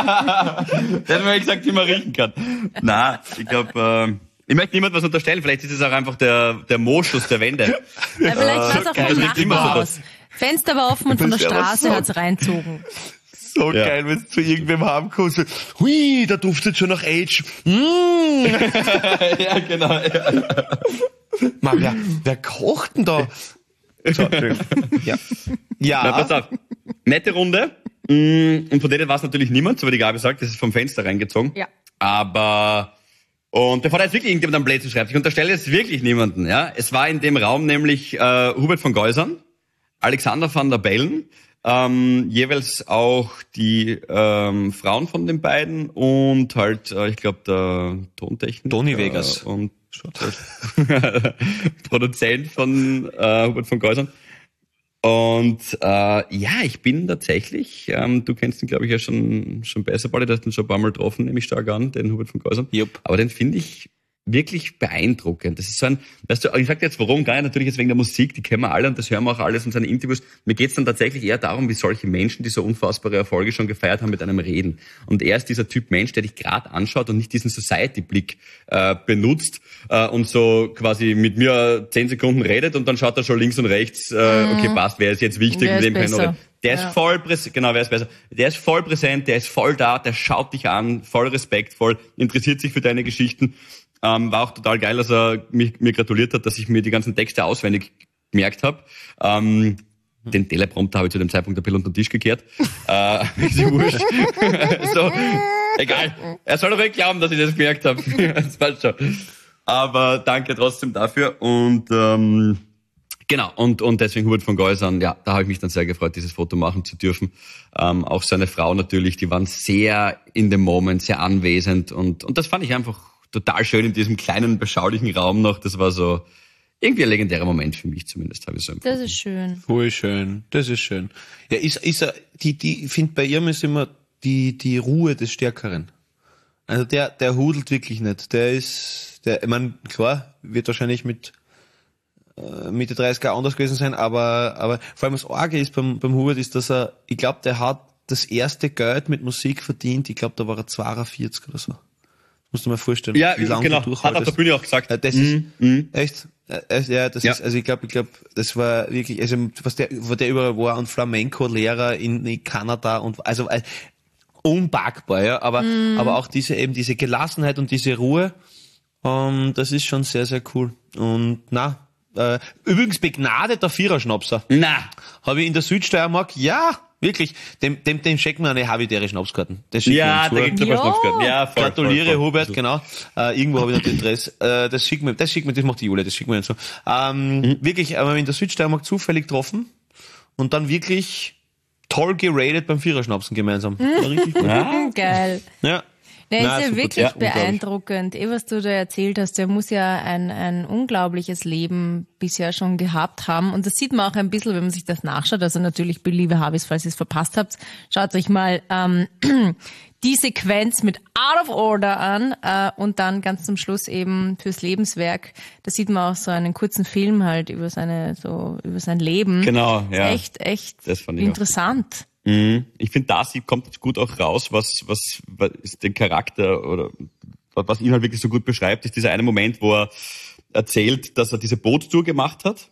hat mir gesagt, wie man riechen kann. Na, ich glaube, ich möchte niemand was unterstellen. Vielleicht ist es auch einfach der Moschus der Wände. Ja, vielleicht war es auch geil. vom Das riecht immer so Nachbarhaus. Fenster war offen und von der Das wär aber Straße so- hat's reinzogen. So Ja. geil, wenn du zu irgendwem haben kommst. So, hui, da duftet schon nach Age. Ja, genau. Ja. Mann, wer kocht denn da? So, ja. Na, pass Ja. auf. Nette Runde. Und von denen war es natürlich niemand, so wie die Gabi sagt, das ist vom Fenster reingezogen. Ja. Aber, und bevor da jetzt wirklich irgendjemand am Blödsinn schreibt, ich unterstelle jetzt wirklich niemanden, ja. Es war in dem Raum nämlich Hubert von Geusern, Alexander van der Bellen, jeweils auch die Frauen von den beiden und halt, ich glaube, der Tontechniker. Toni Vegas. Und Produzent von Hubert von Geusern. Und ich bin tatsächlich, du kennst ihn, glaube ich, ja schon besser, Pauli, du hast ihn schon ein paar Mal getroffen, nehme ich stark an, den Hubert von Geusern. Jupp. Aber den finde ich wirklich beeindruckend. Das ist so ein, weißt du, ich sag dir jetzt warum, gar nicht natürlich jetzt wegen der Musik, die kennen wir alle und das hören wir auch alles in seinen Interviews. Mir geht's dann tatsächlich eher darum, wie solche Menschen, die so unfassbare Erfolge schon gefeiert haben, mit einem reden. Und er ist dieser Typ Mensch, der dich gerade anschaut und nicht diesen Society-Blick benutzt und so quasi mit mir 10 Sekunden redet und dann schaut er schon links und rechts, okay, passt, wer ist jetzt wichtig Wer in ist dem besser? Fall. Der ist Ja. voll präsent, genau, wer ist besser? Der ist voll präsent, der ist voll da, der schaut dich an, voll respektvoll, interessiert sich für deine Geschichten. War auch total geil, dass er mir gratuliert hat, dass ich mir die ganzen Texte auswendig gemerkt habe. Den Teleprompter habe ich zu dem Zeitpunkt ein bisschen unter den Tisch gekehrt. Ist ja wurscht. So, egal. Er soll doch nicht glauben, dass ich das gemerkt habe. Das passt schon. Aber danke trotzdem dafür. Und Genau, und deswegen Hubert von Geusern, ja, da habe ich mich dann sehr gefreut, dieses Foto machen zu dürfen. Auch seine Frau natürlich, die waren sehr in dem Moment, sehr anwesend und das fand ich einfach total schön in diesem kleinen, beschaulichen Raum noch. Das war so irgendwie ein legendärer Moment für mich zumindest, habe ich so empfunden. Das ist schön. Voll schön, das ist schön. Ja, ich finde bei ihm ist immer die Ruhe des Stärkeren. Also der hudelt wirklich nicht. Ich meine, klar, wird wahrscheinlich mit Mitte 30er anders gewesen sein, aber vor allem das Arge ist beim Hubert ist, dass ich glaube, der hat das erste Geld mit Musik verdient, ich glaube, da war er 42 oder so. Musst du mir vorstellen, Ja, wie lange genau, du hat auf der Bühne auch gesagt. Das ist, echt? Ja, das Ja. ist, also ich glaube, das war wirklich, also, wo der überall war und Flamenco-Lehrer in Kanada und, also, unpackbar, ja, aber auch diese Gelassenheit und diese Ruhe, das ist schon sehr, sehr cool. Und, übrigens begnadeter Viererschnapser. Na, Habe ich in der Südsteiermark, ja, wirklich, dem schicken wir eine habitäre Schnapskarten. Das schicken wir ja, ihm zu. da gibt's ein paar Ja. Schnapskarten. Ja, voll, Gratuliere, voll, voll. Hubert, genau. Irgendwo habe ich noch den Dress. Das schicken wir, das macht die Jule, das schicken wir ihm so. Wirklich, haben wir in der Südsteiermark zufällig getroffen und dann wirklich toll geradet beim Viererschnapsen gemeinsam. War richtig gut. Geil. Ja. Der Nein, ist ja super, wirklich ja, unglaublich. beeindruckend. Was du da erzählt hast, der muss ja ein unglaubliches Leben bisher schon gehabt haben. Und das sieht man auch ein bisschen, wenn man sich das nachschaut. Also natürlich, liebe Habis, falls ihr es verpasst habt, schaut euch mal die Sequenz mit Out of Order an und dann ganz zum Schluss eben fürs Lebenswerk. Da sieht man auch so einen kurzen Film halt über sein Leben. Genau, ja. Echt Das fand ich auch interessant. Ich finde, da kommt gut auch raus, was den Charakter oder was ihn halt wirklich so gut beschreibt, ist dieser eine Moment, wo er erzählt, dass er diese Bootstour gemacht hat,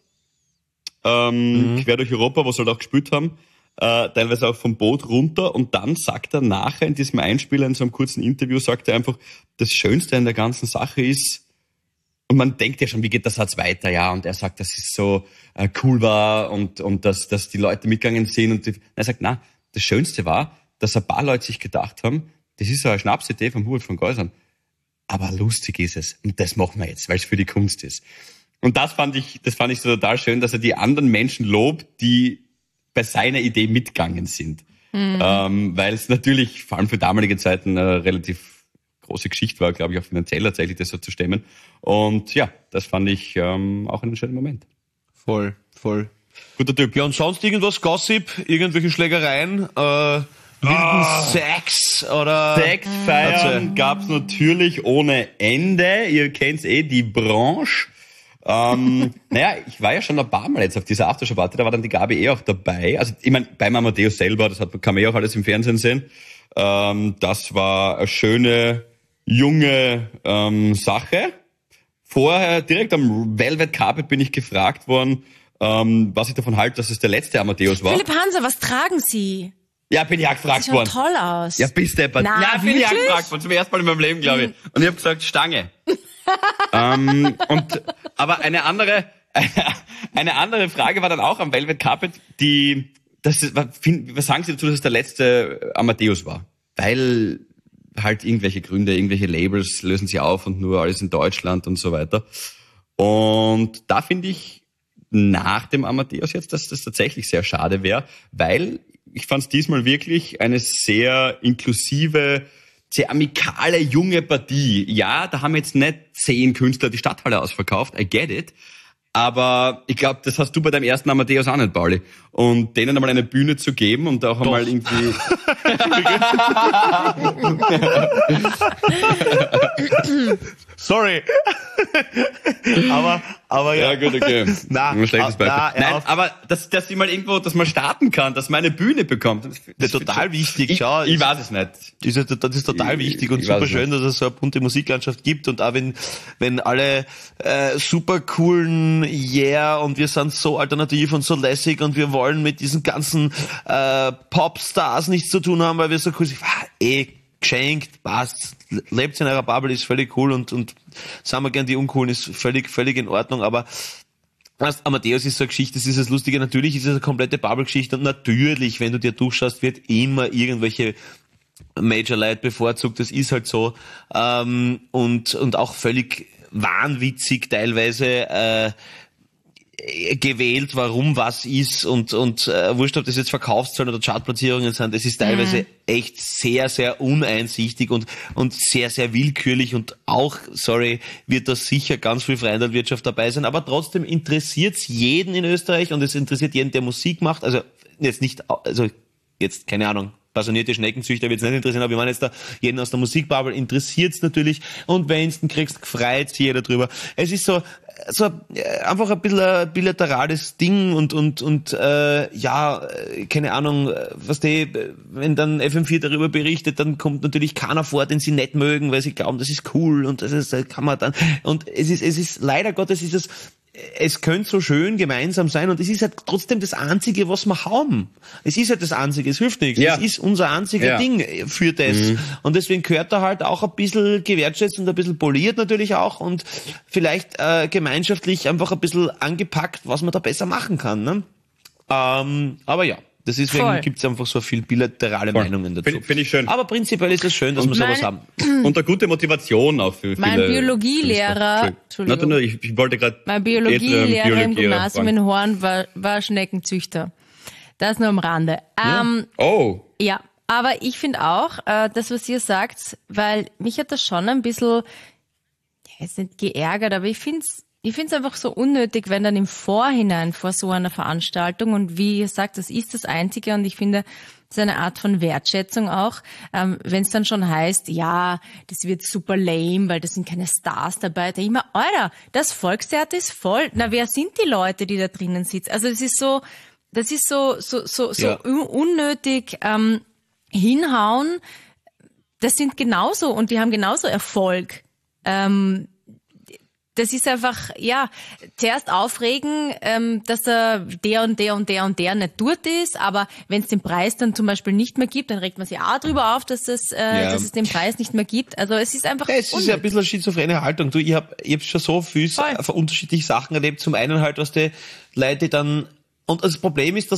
quer durch Europa, wo sie halt auch gespielt haben, teilweise auch vom Boot runter und dann sagt er nachher in diesem Einspieler, in so einem kurzen Interview, sagt er einfach, das Schönste an der ganzen Sache ist, und man denkt ja schon, wie geht der Satz weiter, ja, und er sagt, dass es so cool war und dass die Leute mitgegangen sind und er sagt, na, das Schönste war, dass ein paar Leute sich gedacht haben, das ist so eine Schnapsidee vom Hubert von Geusern, aber lustig ist es und das machen wir jetzt, weil es für die Kunst ist. Und das fand ich so total schön, dass er die anderen Menschen lobt, die bei seiner Idee mitgegangen sind. Weil es natürlich, vor allem für damalige Zeiten, relativ große Geschichte war, glaube ich, auch finanziell tatsächlich das so zu stemmen. Und ja, das fand ich auch einen schönen Moment. Voll. Guter Typ. Ja, und sonst irgendwas Gossip, irgendwelche Schlägereien, wilden Sex oder... Sexfeiern gab's natürlich ohne Ende. Ihr kennt's die Branche. Naja, ich war ja schon ein paar Mal jetzt auf dieser Aftershow-Party, da war dann die Gabi auch dabei. Also, ich meine, beim Amadeus selber, kann man auch alles im Fernsehen sehen. Das war eine schöne, junge Sache. Vorher, direkt am Velvet Carpet bin ich gefragt worden, was ich davon halte, dass es der letzte Amadeus war. Philipp Hanser, was tragen Sie? Ja, bin ich auch gefragt Sieht schon worden. toll aus. Ja, bist deppert. Na, Ja, bin ich auch wirklich? gefragt worden. Zum ersten Mal in meinem Leben, glaube ich. Und ich habe gesagt, Stange. Aber eine andere Frage war dann auch am Velvet Carpet, was sagen Sie dazu, dass es der letzte Amadeus war? Weil halt irgendwelche Gründe, irgendwelche Labels lösen sie auf und nur alles in Deutschland und so weiter. Und da finde ich nach dem Amadeus jetzt, dass das tatsächlich sehr schade wäre, weil ich fand es diesmal wirklich eine sehr inklusive, sehr amikale, junge Partie. Ja, da haben jetzt nicht 10 Künstler die Stadthalle ausverkauft, I get it. Aber ich glaube, das hast du bei deinem ersten Amadeus auch nicht, Pauli. Und denen einmal eine Bühne zu geben und auch einmal irgendwie... Sorry. aber ja. Ja, gut, okay. Ein schlechtes Beispiel. Nein, auf. aber dass ich mal irgendwo, dass man starten kann, dass man eine Bühne bekommt. Das ist total wichtig, schau. Ich weiß es nicht. Das ist total wichtig und ich super weiß schön, dass es so eine bunte Musiklandschaft gibt und auch wenn alle super coolen und wir sind so alternativ und so lässig und wir wollen mit diesen ganzen Popstars nichts zu tun haben, weil wir so cool sind. Geschenkt, passt, lebt in eurer Bubble, ist völlig cool und sagen wir gern die Uncoolen, ist völlig in Ordnung, aber Amadeus ist so eine Geschichte, das ist das Lustige, natürlich ist es eine komplette Bubble-Geschichte und natürlich, wenn du dir durchschaust, wird immer irgendwelche Major Light bevorzugt, das ist halt so, und auch völlig wahnwitzig teilweise, gewählt, warum was ist und wurscht, ob das jetzt Verkaufszahlen oder Chartplatzierungen sind, es ist teilweise echt sehr, sehr uneinsichtig und sehr, sehr willkürlich und auch, wird da sicher ganz viel Freundalwirtschaft dabei sein, aber trotzdem interessiert's jeden in Österreich und es interessiert jeden, der Musik macht, jetzt, keine Ahnung, passionierte Schneckenzüchter wird's nicht interessieren, aber ich meine jetzt da jeden aus der Musikbubble interessiert's natürlich und wenn's den kriegst, gefreut sich jeder drüber. Es ist so einfach ein bisschen ein bilaterales Ding und keine Ahnung, wenn dann FM4 darüber berichtet, dann kommt natürlich keiner vor, den sie nicht mögen, weil sie glauben, das ist cool und das kann man dann, und es ist leider Gottes es könnte so schön gemeinsam sein und es ist halt trotzdem das Einzige, was wir haben. Es ist halt das Einzige, es hilft nichts. Ja. Es ist unser einziger Ding für das. Und deswegen gehört da halt auch ein bisschen gewertschätzt und ein bisschen poliert natürlich auch und vielleicht gemeinschaftlich einfach ein bisschen angepackt, was man da besser machen kann. Ne? Aber ja. Deswegen gibt's einfach so viel bilaterale Meinungen dazu. Finde ich schön. Aber prinzipiell ist es schön, dass wir sowas haben. Und eine gute Motivation auch für viele. Mein Biologielehrer, ich wollte gerade. Mein Biologielehrer im Gymnasium in Horn war Schneckenzüchter. Das nur am Rande. Ja, aber ich finde auch, das, was ihr sagt, weil mich hat das schon ein bisschen, jetzt nicht geärgert, aber ich finde es einfach so unnötig, wenn dann im Vorhinein vor so einer Veranstaltung, und wie ihr sagt, das ist das Einzige, und ich finde, das ist eine Art von Wertschätzung auch, wenn es dann schon heißt, ja, das wird super lame, weil das sind keine Stars dabei. Da immer, Alter, das Volkstheater ist voll. Na, wer sind die Leute, die da drinnen sitzen? Also das ist so unnötig hinhauen. Das sind genauso, und die haben genauso Erfolg. Das ist einfach, zuerst aufregen, dass der und der nicht dort ist, aber wenn es den Preis dann zum Beispiel nicht mehr gibt, dann regt man sich auch drüber auf, dass es den Preis nicht mehr gibt. Also es ist einfach es ist ja ein bisschen eine schizophrene Haltung. Ich hab schon so viel von unterschiedlichen Sachen erlebt. Zum einen halt, was die Leute dann, und das Problem ist,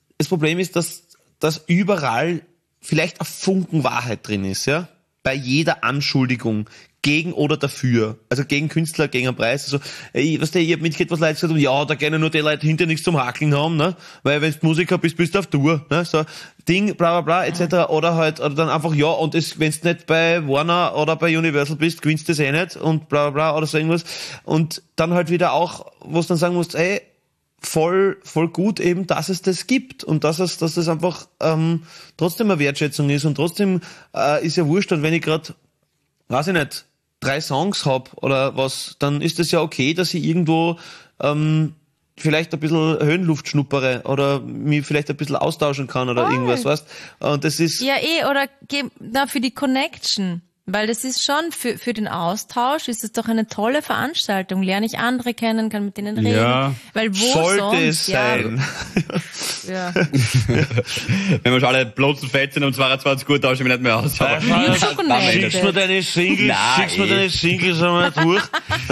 dass überall vielleicht ein Funken Wahrheit drin ist, ja? Bei jeder Anschuldigung gegen oder dafür, also gegen Künstler, gegen einen Preis, also, ich hab mitgekriegt, was Leute gesagt haben, ja, da gerne nur die Leute hinter nichts zum Hakeln haben, ne, weil wenn du Musiker bist, bist du auf Tour, ne, so, Ding, bla, bla, bla, etc., oder dann einfach, wenn du nicht bei Warner oder bei Universal bist, gewinnst du das eh nicht, und bla, bla, bla, oder so irgendwas, und dann halt wieder auch, wo du dann sagen musst, voll gut eben, dass es das gibt und dass das einfach trotzdem eine Wertschätzung ist und trotzdem ist ja wurscht, und wenn ich gerade, weiß ich nicht, 3 Songs hab oder was, dann ist es ja okay, dass ich irgendwo vielleicht ein bisschen Höhenluft schnuppere oder mich vielleicht ein bisschen austauschen kann oder irgendwas, weißt? Und das ist oder für die Connection. Weil das ist schon, für den Austausch ist es doch eine tolle Veranstaltung. Lerne ich andere kennen, kann mit denen reden. Ja, weil wo sollte sonst, es sein. Ja. Wenn wir schon alle bloßen Fett sind um 22 Uhr, tauschen wir nicht mehr aus. Schickst mir deine Singles einmal durch.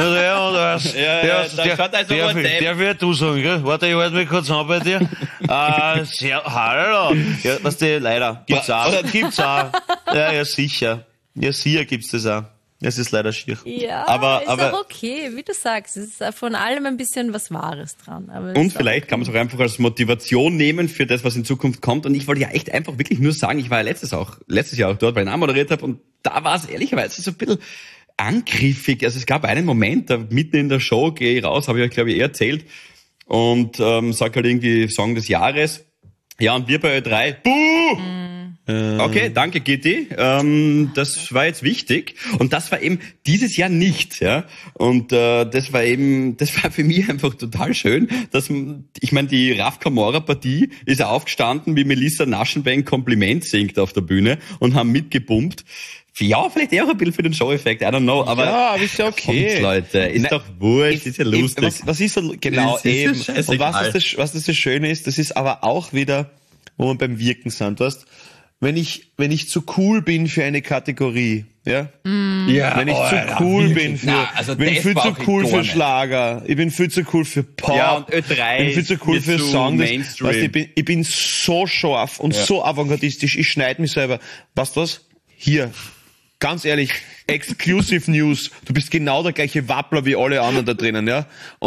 Der wird du sagen, gell? Warte, ich halte mich kurz an bei dir. Hallo. Ja, was leider. Gibt's auch. Ja, sicher. Ja, sicher gibt's das auch. Es ist leider schier. Ja, aber auch okay, wie du sagst. Es ist von allem ein bisschen was Wahres dran. Aber und vielleicht kann man es auch einfach als Motivation nehmen für das, was in Zukunft kommt. Und ich wollte ja echt einfach wirklich nur sagen, ich war ja letztes Jahr auch dort, weil ich ihn moderiert habe, und da war es ehrlicherweise so ein bisschen angriffig. Also es gab einen Moment, da mitten in der Show gehe ich raus, habe ich euch, glaube ich, erzählt, und sag halt irgendwie Song des Jahres. Ja, und wir bei Ö3, buh! Okay, danke Gitti. Das war jetzt wichtig, und das war eben dieses Jahr nicht, ja. Und das war für mich einfach total schön, ich meine, die Raf Camora Partie ist aufgestanden, wie Melissa Naschenbein Kompliment singt auf der Bühne, und haben mitgepumpt. Ja, vielleicht auch ein bisschen für den Show-Effekt, I don't know, aber... Ja, aber ist ja okay. Kommt's, Leute, ist doch wurscht, ist ja lustig. Was ist so, genau, eben. Und was das Schöne ist, das ist aber auch wieder, wo wir beim Wirken sind, weißt, wenn ich zu cool bin für eine Kategorie, ja? Ja, wenn ich zu cool bin bin viel zu cool für Schlager, ich bin viel zu cool für Pop, ja, und Ö3 ich bin viel zu cool für Song, weißt, ich bin so scharf und so avantgardistisch, ich schneide mich selber. Weißt du was? Hier, ganz ehrlich, Exclusive News, du bist genau der gleiche Wappler wie alle anderen da drinnen, ja? Und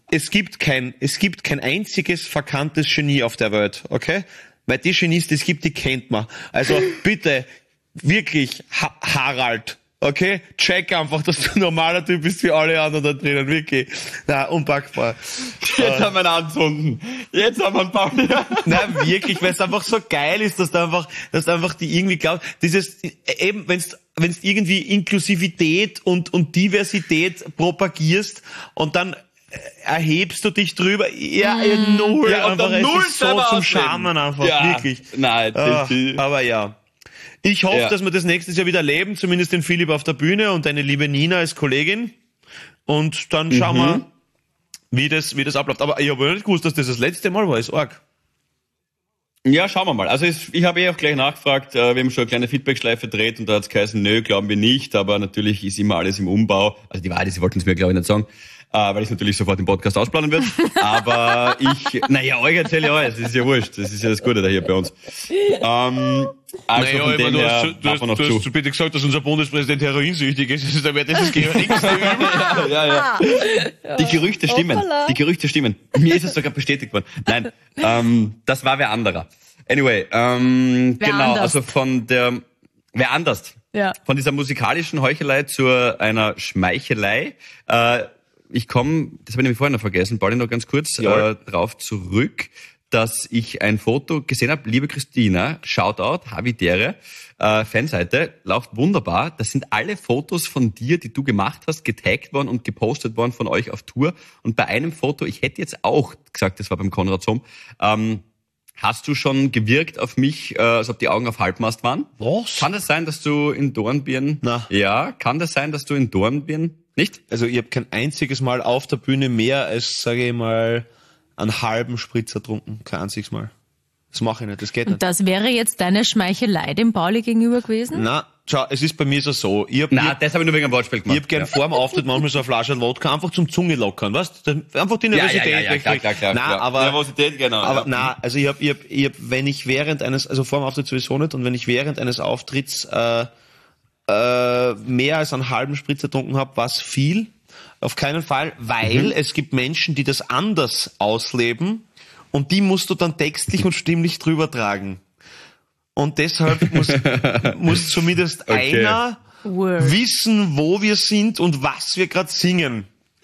es gibt kein einziges verkanntes Genie auf der Welt, okay? Weil die Genies, das gibt, die kennt man. Also bitte, wirklich, Harald, okay? Check einfach, dass du ein normaler Typ bist wie alle anderen da drinnen, wirklich. Na, unpackbar. Jetzt haben wir einen anzünden. Jetzt haben wir einen Pauli. Nein, wirklich, weil es einfach so geil ist, dass du einfach die irgendwie glaubst, dieses, eben, wenn's irgendwie Inklusivität und Diversität propagierst und dann erhebst du dich drüber, null, Ja, und einfach, dann null es ist so selber zum ausleben. Schamen einfach, Ja. wirklich. Nein, Aber ja. Ich hoffe, Ja. dass wir das nächstes Jahr wieder erleben, zumindest den Philipp auf der Bühne und deine liebe Nina als Kollegin. Und dann schauen wir, wie das abläuft. Aber ich habe ja nicht gewusst, dass das letzte Mal war, ist arg. Ja, schauen wir mal. Also ich habe auch gleich nachgefragt, wir haben schon eine kleine Feedbackschleife gedreht und da hat es geheißen, nö, glauben wir nicht, aber natürlich ist immer alles im Umbau. Also die Wahrheit ist, sie wollten es mir glaube ich nicht sagen, weil ich natürlich sofort im Podcast ausplanen wird. Aber euch erzähle ich alles, das ist ja wurscht, das ist ja das Gute da hier bei uns. Also von dem her, machen wir noch zu. bitte gesagt, dass unser Bundespräsident heroinsüchtig ist. Da wird das Ja. Die Gerüchte stimmen. Hoppala. Die Gerüchte stimmen. Mir ist es sogar bestätigt worden. Nein, das war wer anderer. Anyway, genau, anders. also wer anders. Ja. Von dieser musikalischen Heuchelei zu einer Schmeichelei. Ich komme, das habe ich nämlich vorhin noch vergessen, Pauli, noch ganz kurz drauf zurück, dass ich ein Foto gesehen habe. Liebe Christina, Shoutout, Havidere, Fanseite, läuft wunderbar. Das sind alle Fotos von dir, die du gemacht hast, getaggt worden und gepostet worden von euch auf Tour. Und bei einem Foto, ich hätte jetzt auch gesagt, das war beim Konrad Somm, hast du schon gewirkt auf mich, als ob die Augen auf Halbmast waren? Was? Kann das sein, dass du in Dornbirn... Na. Ja, kann das sein, dass du in Dornbirn... Nicht? Also ich habe kein einziges Mal auf der Bühne mehr als, sage ich mal, einen halben Spritzer getrunken. Kein einziges Mal. Das mache ich nicht, das geht nicht. Und das wäre jetzt deine Schmeichelei dem Pauli gegenüber gewesen? Na, schau, es ist bei mir so. Ich Na, das habe ich nur wegen einem Wortspiel gemacht. Ich hab gern vor dem Auftritt manchmal so eine Flasche Wodka einfach zum Zunge lockern, weißt du? Einfach die Nervosität Ja, klar. Na, aber, Nervosität, genau. aber ja. na, also ich hab, wenn ich während eines, also vor dem Auftritt sowieso nicht, und wenn ich während eines Auftritts mehr als einen halben Spritzer getrunken habe, war's viel. Auf keinen Fall, weil es gibt Menschen, die das anders ausleben und die musst du dann textlich und stimmlich drüber tragen. Und deshalb muss zumindest Okay. einer Word. wissen, wo wir sind und was wir gerade singen.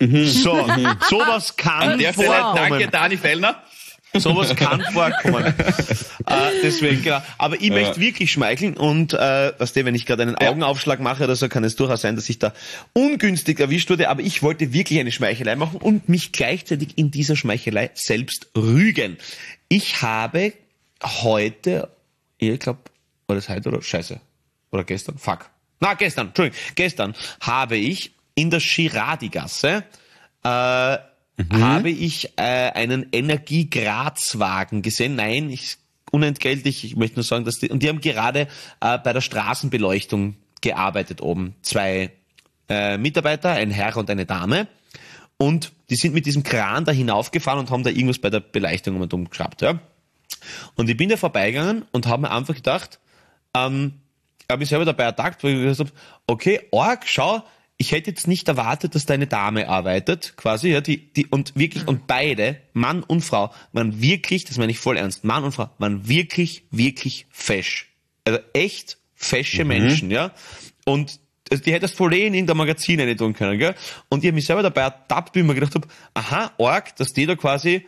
Sowas kann An der Stelle danke, vorkommen. Dani Fellner. Sowas kann vorkommen. Deswegen, genau. Aber ich möchte wirklich schmeicheln und, weißt du, wenn ich gerade einen Augenaufschlag mache oder so, kann es durchaus sein, dass ich da ungünstig erwischt wurde, aber ich wollte wirklich eine Schmeichelei machen und mich gleichzeitig in dieser Schmeichelei selbst rügen. Ich habe heute, ich glaube, war das heute oder scheiße? Oder gestern? Fuck. Na, gestern, Entschuldigung. Gestern habe ich in der Girardi-Gasse, habe ich einen Energie-Graz-Wagen gesehen. Nein, unentgeltlich. Ich möchte nur sagen, dass die haben gerade bei der Straßenbeleuchtung gearbeitet oben. 2 Mitarbeiter, ein Herr und eine Dame. Und die sind mit diesem Kran da hinaufgefahren und haben da irgendwas bei der Beleuchtung geschraubt. Ja. Und ich bin da vorbeigegangen und habe mir einfach gedacht, habe mich selber dabei ertappt, weil ich gesagt habe, okay, arg, schau, ich hätte jetzt nicht erwartet, dass da eine Dame arbeitet, quasi, ja, und wirklich, und beide, Mann und Frau, waren wirklich, das meine ich voll ernst, Mann und Frau, waren wirklich, wirklich fesch. Also echt fesche Menschen, ja. Und also die hättest voll in irgendein Magazin rein tun können, gell. Und ich habe mich selber dabei ertappt, wie ich mir gedacht habe, aha, arg, dass die da quasi,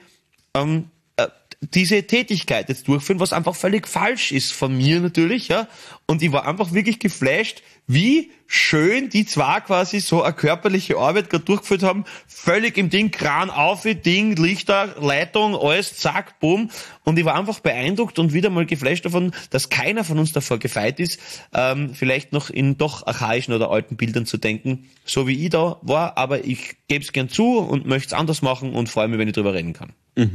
diese Tätigkeit jetzt durchführen, was einfach völlig falsch ist von mir natürlich, ja. Und ich war einfach wirklich geflasht, wie schön die zwei quasi so eine körperliche Arbeit gerade durchgeführt haben, völlig im Ding, Kran auf, Ding, Lichter, Leitung, alles, zack, bumm. Und ich war einfach beeindruckt und wieder mal geflasht davon, dass keiner von uns davor gefeit ist, vielleicht noch in doch archaischen oder alten Bildern zu denken, so wie ich da war, aber ich gebe es gern zu und möchte es anders machen und freue mich, wenn ich drüber reden kann.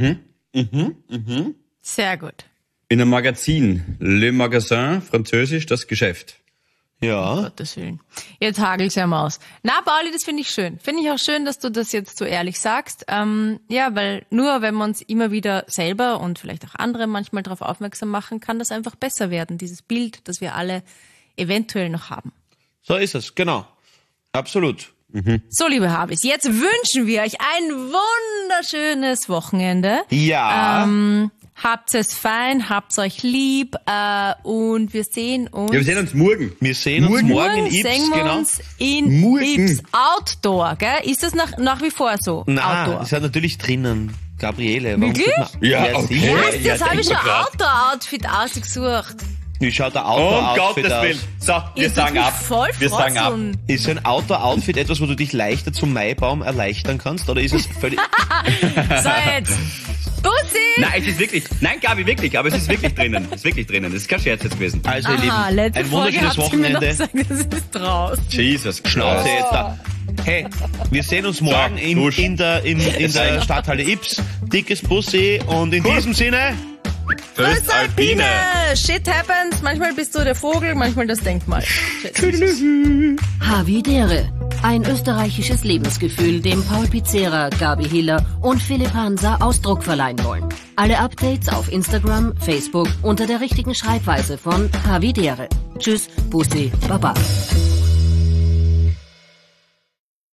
Sehr gut. In einem Magazin, Le Magasin, französisch, das Geschäft. Ja. Gottes Willen. Jetzt hagelt's ja mal aus. Na, Pauli, das finde ich schön. Finde ich auch schön, dass du das jetzt so ehrlich sagst. Ja, weil nur wenn wir uns immer wieder selber und vielleicht auch andere manchmal darauf aufmerksam machen, kann das einfach besser werden, dieses Bild, das wir alle eventuell noch haben. So ist es, genau. Absolut. So, liebe Habis, jetzt wünschen wir euch ein wunderschönes Wochenende. Ja. Habt es fein, habt's euch lieb und wir sehen uns. Ja, wir sehen uns morgen. Wir sehen uns morgen in Ips, sehen wir genau. uns in Morgen. Ips Outdoor, gell? Ist das nach wie vor so? Na, Outdoor. ist halt natürlich drinnen. Gabriele, warum Wirklich? tut man- Ja, okay. sicher. Was? Jetzt habe ich schon denk mal grad. Outdoor-Outfit ausgesucht. Wie schaut der Um Outdoor-Outfit Gottes aus? Willen. So, wir Jetzt sagen mich ab. voll Wir sagen ab. frotzeln. Ist so ein Outdoor-Outfit etwas, wo du dich leichter zum Maibaum erleichtern kannst? Oder ist es völlig... So, jetzt. Bussi! Nein, es ist wirklich, nein, Gabi, wirklich, aber es ist wirklich drinnen. Es ist wirklich drinnen. Das ist kein Scherz jetzt gewesen. Also, ihr Aha, Lieben, letzte ein Folge wunderschönes habt ihr mir noch Wochenende. gesagt, das ist raus. Jesus. Schnauze Christ. jetzt da. Hey, wir sehen uns morgen So, in dusch. der Stadthalle Ips. Dickes Bussi und in diesem Sinne... Grüß Alpine! Shit happens. Manchmal bist du der Vogel, manchmal das Denkmal. Tschüss. Havidere. Ein österreichisches Lebensgefühl, dem Paul Pizzera, Gabi Hiller und Philipp Hansa Ausdruck verleihen wollen. Alle Updates auf Instagram, Facebook unter der richtigen Schreibweise von Havidere. Tschüss, Bussi, Baba.